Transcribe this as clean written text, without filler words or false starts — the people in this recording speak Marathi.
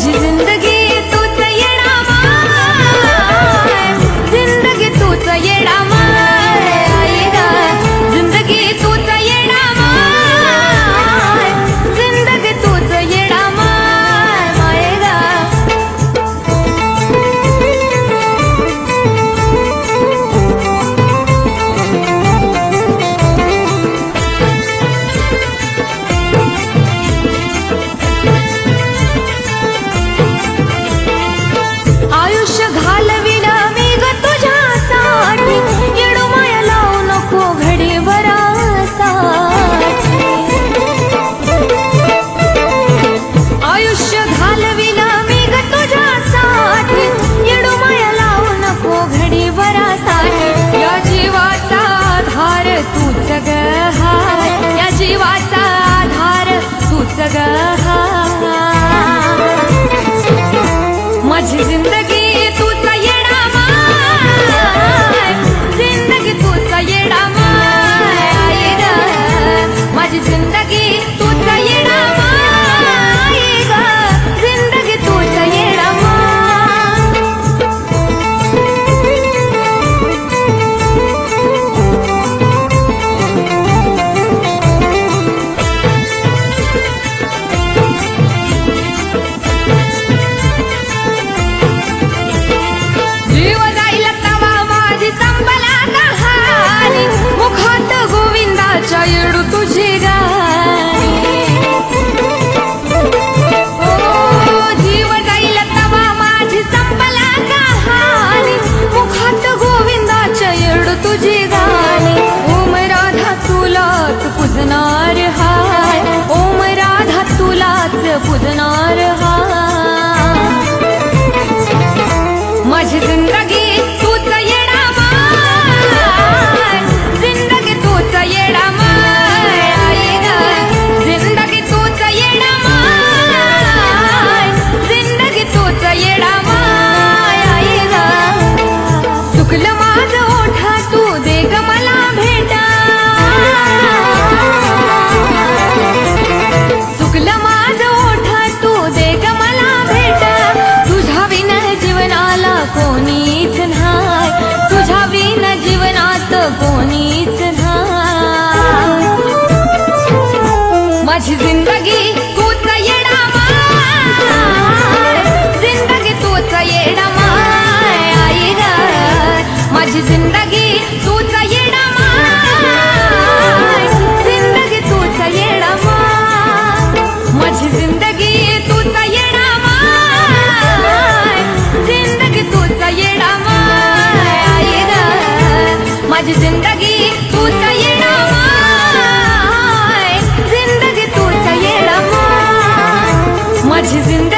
माझी जिंदगी तूच येडा माय, जिंदगी तूच येडा माय, आई ग जिंदगी तूच येडा माय, जिंदगी तूच येडा माय, माय ग। आयुष्य घालविलं मी ग तुझ्यासाठी, येडू माया लावू नको घडी भरासाठी। आयुष्य घालविलं मी ग तुझ्यासाठी, येडू माया लावू नको घडी भरासाठी। या जीवाचा आधार तूच ग हाय, या जीवाचा आधार तूच ग हाय। माझी जिंदगी तूच येडा माय, जिंदगी तूच येडा माय, आई ग माझी जिंदगी तूच येडा माय, ग जिंदगी तूच येडा माय। जीव जाईल तवा माझी संबला कहाणी, मुखात गोविंदाच्या येडू तुझी गाणी। ओ जीव जाईल तवा माझी संबला कहाणी, मुखात गोविंदाच्या येडू तुझी गाणी। ओम राधा तुलाच पूजनार हाय, ओम राधा तुलाच पूजनार हाय। माझी जिंदगी तूच येडा माय, जिंदगी तूच येडा माय, आई ग जिंदगी तूच येडा माय, जिंदगी तूच येडा माय, आई ग। सुकलं माझं ओठा तू दे ग मला भेटा, सुकलं माझं ओठा तू दे ग मला भेटा। तुझ्या विना जीवनाला कोणीच नाही, तुझ्या विना जीवनात कोणीच नाही। माझी जिंदगी तूच येडा माय, जिंदगी तूच येडा माय, आई ग माझी जिंदगी तूच येडा माय, जिंदगी तूच येडा माय। माझी जिंदगी तूच येडा माय, जिंदगी तूच येडा माय, आई ग माझी जिंदगी तूच येडा माय, जिंदगी तूच येडा माय। माझी जिंदगी